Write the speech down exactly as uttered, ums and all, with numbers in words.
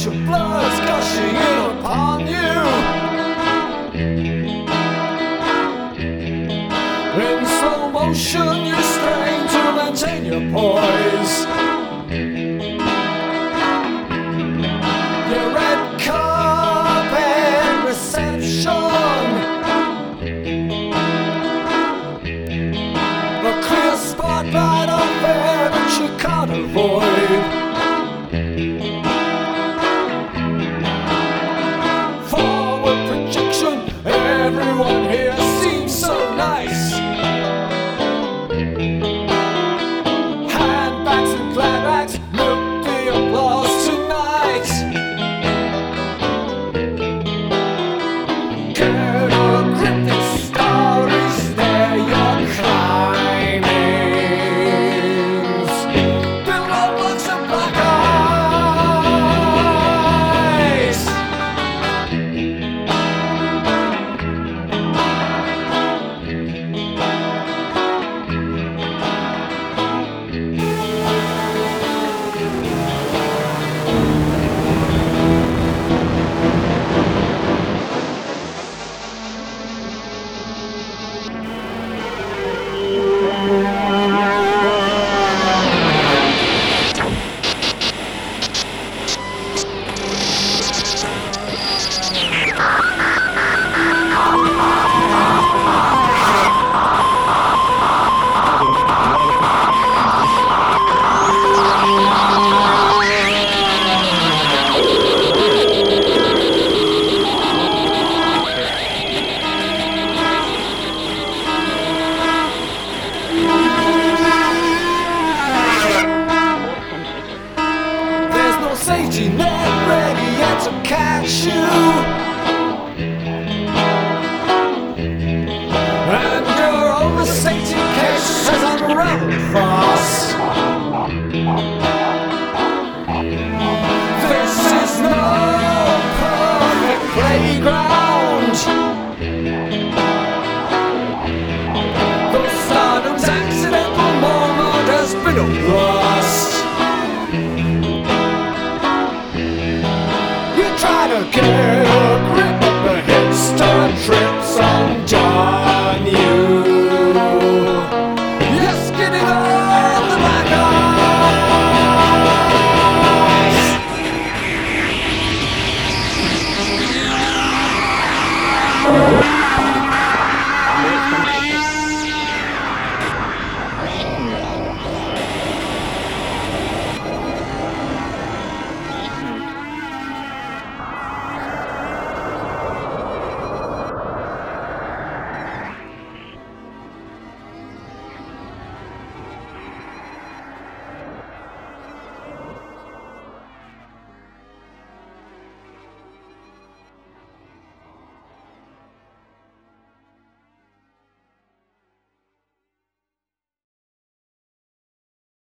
your blood's gushing in upon you. In slow motion you strain to maintain your poise. Your red carpet reception, a clear spotlight of air that you can't avoid. Forward projection, everyone here seems so nice. Handbags and clapbacks, milk the applause tonight. Care to grip these stories, they're your climbings. Build up blocks of black eyes. Safety net ready yet to catch you.